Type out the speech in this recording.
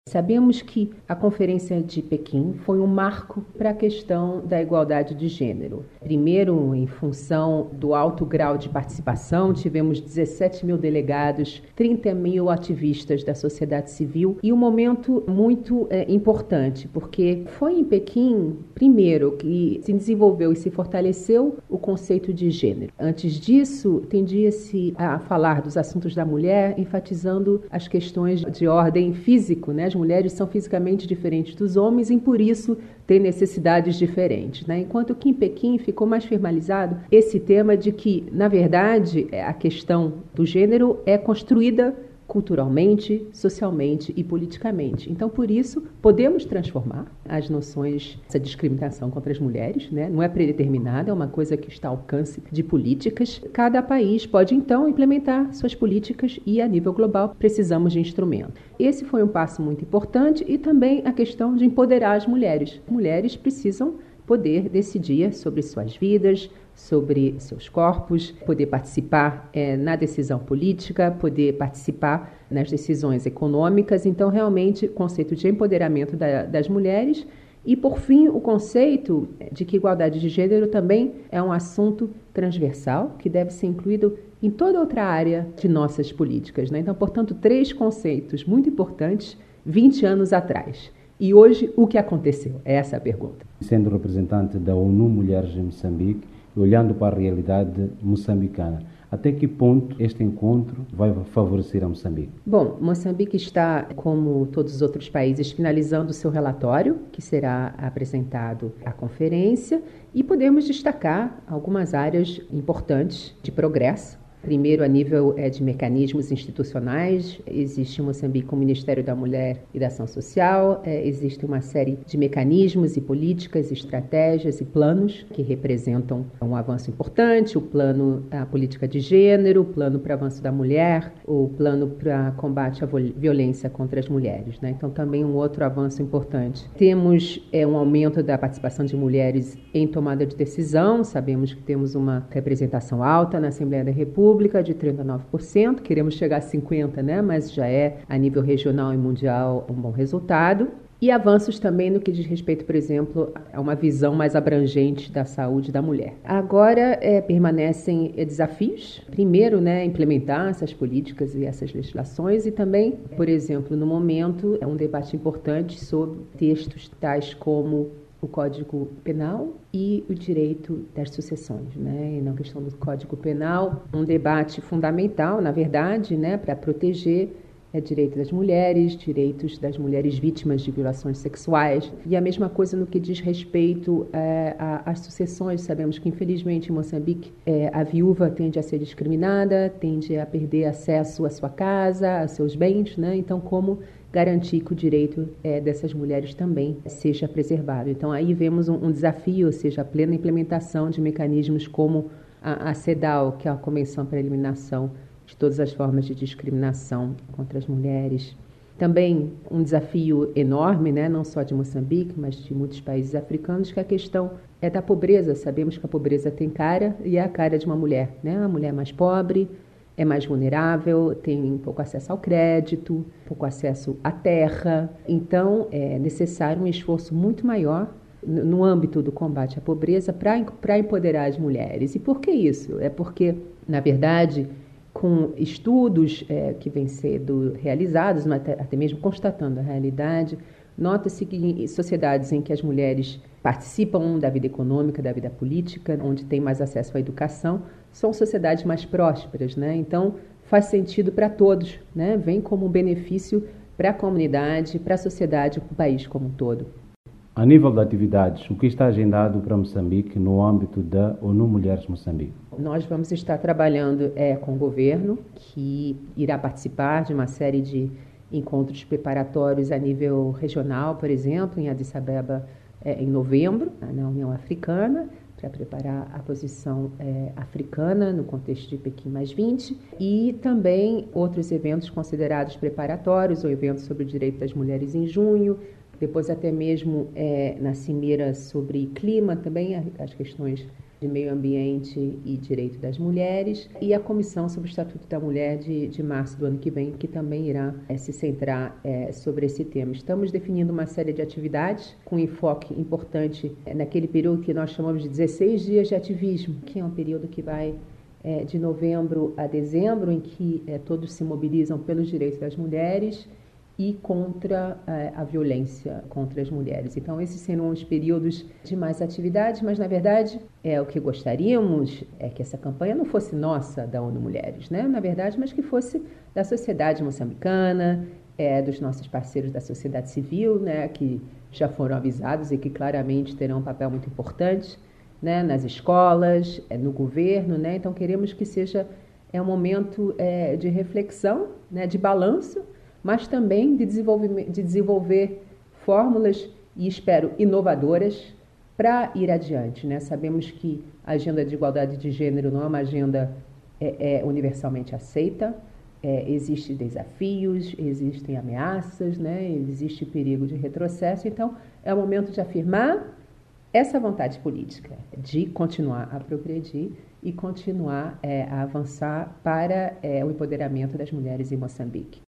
Sabemos que a Conferência de Pequim foi um marco para a questão da igualdade de gênero. Primeiro, em função do alto grau de participação, tivemos 17 mil delegados, 30 mil ativistas da sociedade civil e um momento muito importante, porque foi em Pequim, primeiro, que se desenvolveu e se fortaleceu o conceito de gênero. Antes disso, tendia-se a falar dos assuntos da mulher, enfatizando as questões de ordem físico, né? As mulheres são fisicamente diferentes dos homens e, por isso, têm necessidades diferentes, né? Enquanto que em Pequim ficou mais formalizado esse tema de que, na verdade, a questão do gênero é construída culturalmente, socialmente e politicamente. Então, por isso, podemos transformar as noções dessa discriminação contra as mulheres, né? Não é predeterminada, é uma coisa que está ao alcance de políticas. Cada país pode, então, implementar suas políticas e, a nível global, precisamos de instrumentos. Esse foi um passo muito importante e também a questão de empoderar as mulheres. Mulheres precisam poder decidir sobre suas vidas, sobre seus corpos, poder participar na decisão política, poder participar nas decisões econômicas. Então, realmente, o conceito de empoderamento das mulheres e, por fim, o conceito de que igualdade de gênero também é um assunto transversal que deve ser incluído em toda outra área de nossas políticas, né? Então, portanto, 3 conceitos muito importantes 20 anos atrás. E hoje, o que aconteceu? É essa a pergunta. Sendo representante da ONU Mulheres em Moçambique, olhando para a realidade moçambicana, até que ponto este encontro vai favorecer a Moçambique? Bom, Moçambique está, como todos os outros países, finalizando o seu relatório, que será apresentado à conferência, e podemos destacar algumas áreas importantes de progresso. Primeiro, a nível de mecanismos institucionais, existe em Moçambique o Ministério da Mulher e da Ação Social, existe uma série de mecanismos e políticas, estratégias e planos que representam um avanço importante, o plano, a política de gênero, o plano para o avanço da mulher, o plano para combate à violência contra as mulheres, né? Então, também um outro avanço importante. Temos um aumento da participação de mulheres em tomada de decisão, sabemos que temos uma representação alta na Assembleia da República, de 39%, queremos chegar a 50%, né? Mas já é, a nível regional e mundial, um bom resultado. E avanços também no que diz respeito, por exemplo, a uma visão mais abrangente da saúde da mulher. Agora, permanecem desafios. Primeiro, né, implementar essas políticas e essas legislações e também, por exemplo, no momento, é um debate importante sobre textos tais como o Código Penal e o direito das sucessões, né? E na questão do Código Penal, um debate fundamental, na verdade, né, para proteger direitos direitos das mulheres vítimas de violações sexuais. E a mesma coisa no que diz respeito às sucessões. Sabemos que, infelizmente, em Moçambique, a viúva tende a ser discriminada, tende a perder acesso à sua casa, a seus bens, né? Então, como garantir que o direito dessas mulheres também seja preservado. Então, aí vemos um desafio, ou seja, a plena implementação de mecanismos como a CEDAW, que é a Convenção para a Eliminação de todas as formas de discriminação contra as mulheres. Também um desafio enorme, né, não só de Moçambique, mas de muitos países africanos, que a questão é da pobreza. Sabemos que a pobreza tem cara e é a cara de uma mulher, né? A mulher mais pobre, é mais vulnerável, tem pouco acesso ao crédito, pouco acesso à terra. Então, é necessário um esforço muito maior no âmbito do combate à pobreza para empoderar as mulheres. E por que isso? É porque, na verdade, com estudos que vêm sendo realizados, até mesmo constatando a realidade, nota-se que em sociedades em que as mulheres participam da vida econômica, da vida política, onde tem mais acesso à educação, são sociedades mais prósperas, né? Então, faz sentido para todos, né? Vem como um benefício para a comunidade, para a sociedade, para o país como um todo. A nível de atividades, o que está agendado para Moçambique no âmbito da ONU Mulheres Moçambique? Nós vamos estar trabalhando com o governo, que irá participar de uma série de encontros preparatórios a nível regional, por exemplo, em Addis Abeba, em novembro, na União Africana, para preparar a posição africana no contexto de Pequim +20, e também outros eventos considerados preparatórios, o evento sobre o direito das mulheres em junho, depois até mesmo na cimeira sobre clima, também as questões de Meio Ambiente e Direito das Mulheres, e a Comissão sobre o Estatuto da Mulher de março do ano que vem, que também irá se centrar sobre esse tema. Estamos definindo uma série de atividades com enfoque importante naquele período que nós chamamos de 16 dias de ativismo, que é um período que vai de novembro a dezembro, em que todos se mobilizam pelos direitos das mulheres e contra a violência contra as mulheres. Então, esses serão os períodos de mais atividades, mas, na verdade, o que gostaríamos é que essa campanha não fosse nossa, da ONU Mulheres, né? Na verdade, mas que fosse da sociedade moçambicana, dos nossos parceiros da sociedade civil, né, que já foram avisados e que claramente terão um papel muito importante, né, nas escolas, no governo, né? Então, queremos que seja um momento de reflexão, né, de balanço, mas também de desenvolver fórmulas, e espero inovadoras, para ir adiante, né? Sabemos que a agenda de igualdade de gênero não é uma agenda universalmente aceita, existem desafios, existem ameaças, né? Existe perigo de retrocesso, então é o momento de afirmar essa vontade política de continuar a progredir e continuar a avançar para o empoderamento das mulheres em Moçambique.